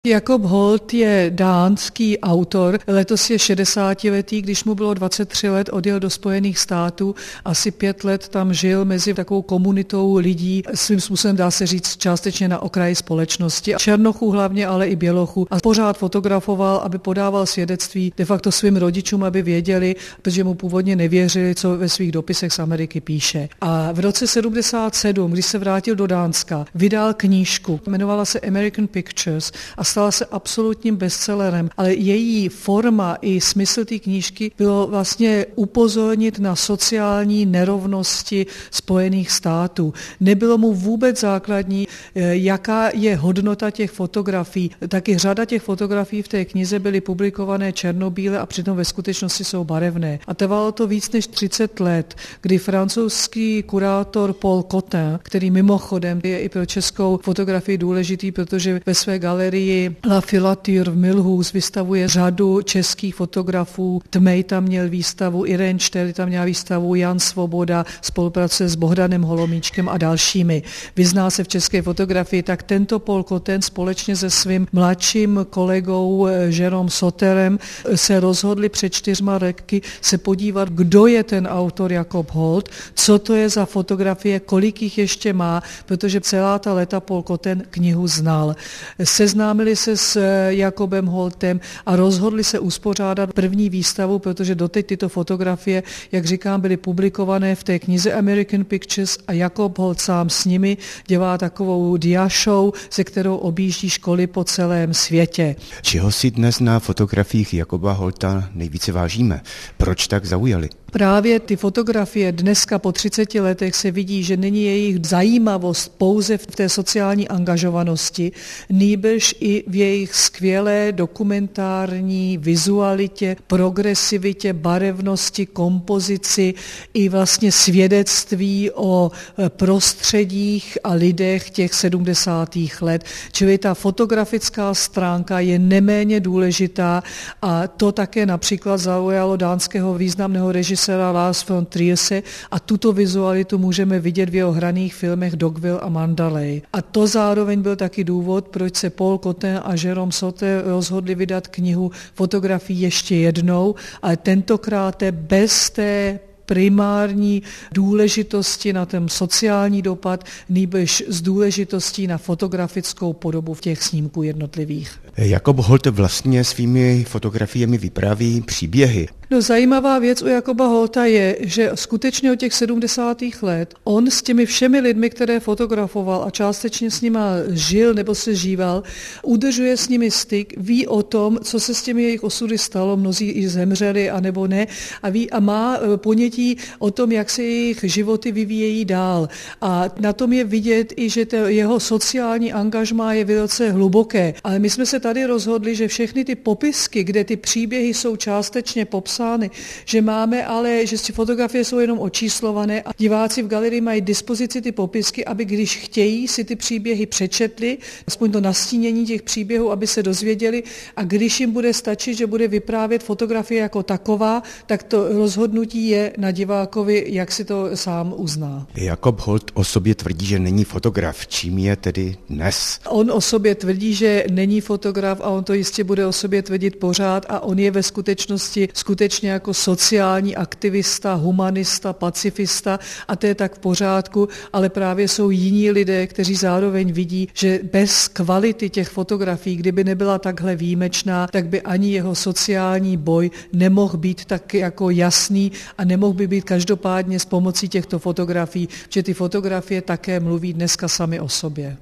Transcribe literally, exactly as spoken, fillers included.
Jakob Holt je dánský autor, letos je šedesátiletý, když mu bylo dvacet tři let, odjel do Spojených států, asi pět let tam žil mezi takovou komunitou lidí, svým způsobem dá se říct částečně na okraji společnosti. Černochů hlavně, ale i bělochů. A pořád fotografoval, aby podával svědectví de facto svým rodičům, aby věděli, protože mu původně nevěřili, co ve svých dopisech z Ameriky píše. A v roce sedmdesát sedm, když se vrátil do Dánska, vydal knížku, jmenovala se American Pictures a stala se absolutním bestsellerem, ale její forma i smysl té knížky bylo vlastně upozornit na sociální nerovnosti Spojených států. Nebylo mu vůbec základní, jaká je hodnota těch fotografií. Taky řada těch fotografií v té knize byly publikované černobíle a přitom ve skutečnosti jsou barevné. A trvalo to víc než třicet let, kdy francouzský kurátor Paul Cotin, který mimochodem je i pro českou fotografii důležitý, protože ve své galerii La Filature v Milhouse vystavuje řadu českých fotografů. Tmej tam měl výstavu, Irene Šterl tam měla výstavu, Jan Svoboda spolupracuje s Bohdanem Holomíčkem a dalšími. Vyzná se v české fotografii, tak tento Paul Cotin společně se svým mladším kolegou Jérôme Sauterem se rozhodli před čtyřma roky se podívat, kdo je ten autor Jakob Holt, co to je za fotografie, kolik jich ještě má, protože celá ta léta Paul Cotin knihu znal. Seznámili se s Jakobem Holtem a rozhodli se uspořádat první výstavu, protože doteď tyto fotografie, jak říkám, byly publikované v té knize American Pictures a Jakob Holt sám s nimi dělá takovou diashow, se kterou objíždí školy po celém světě. Čeho si dnes na fotografiích Jakoba Holta nejvíce vážíme? Proč tak zaujali? Právě ty fotografie dneska po třiceti letech se vidí, že není jejich zajímavost pouze v té sociální angažovanosti, nýbrž i v jejich skvělé dokumentární vizualitě, progresivitě, barevnosti, kompozici i vlastně svědectví o prostředích a lidech těch sedmdesátých let. Čili ta fotografická stránka je neméně důležitá a to také například zaujalo dánského významného režiséra Lars von Trierse a tuto vizualitu můžeme vidět v jeho hraných filmech Dogville a Mandalay. A to zároveň byl taky důvod, proč se Paul Cotin a Jérôme Sauter rozhodli vydat knihu fotografií ještě jednou, ale tentokrát bez té primární důležitosti na ten sociální dopad, nýbrž z důležitostí na fotografickou podobu v těch snímků jednotlivých. Jakob Holt vlastně svými fotografiemi vypráví příběhy. No, zajímavá věc u Jakoba Holta je, že skutečně od těch sedmdesátých let on s těmi všemi lidmi, které fotografoval a částečně s nima žil nebo se žíval, udržuje s nimi styk, ví o tom, co se s těmi jejich osudy stalo, mnozí i zemřeli a nebo ne, a ví a má ponětí o tom, jak se jejich životy vyvíjejí dál. A na tom je vidět i, že jeho sociální angažmá je velice hluboké. Ale my jsme se tady rozhodli, že všechny ty popisky, kde ty příběhy jsou částečně popsány, že máme ale, že si fotografie jsou jenom očíslované a diváci v galerii mají dispozici ty popisky, aby když chtějí si ty příběhy přečetli, aspoň to nastínění těch příběhů, aby se dozvěděli a když jim bude stačit, že bude vyprávět fotografie jako taková, tak to rozhodnutí je na divákovi, jak si to sám uzná. Jakob Holt o sobě tvrdí, že není fotograf. Čím je tedy dnes? On o sobě tvrdí, že není fotograf a on to jistě bude o sobě tvrdit pořád a on je ve skutečnosti skutečně jako sociální aktivista, humanista, pacifista a to je tak v pořádku, ale právě jsou jiní lidé, kteří zároveň vidí, že bez kvality těch fotografií, kdyby nebyla takhle výjimečná, tak by ani jeho sociální boj nemohl být tak jako jasný a nemohl by být každopádně s pomocí těchto fotografií, že ty fotografie také mluví dneska sami o sobě.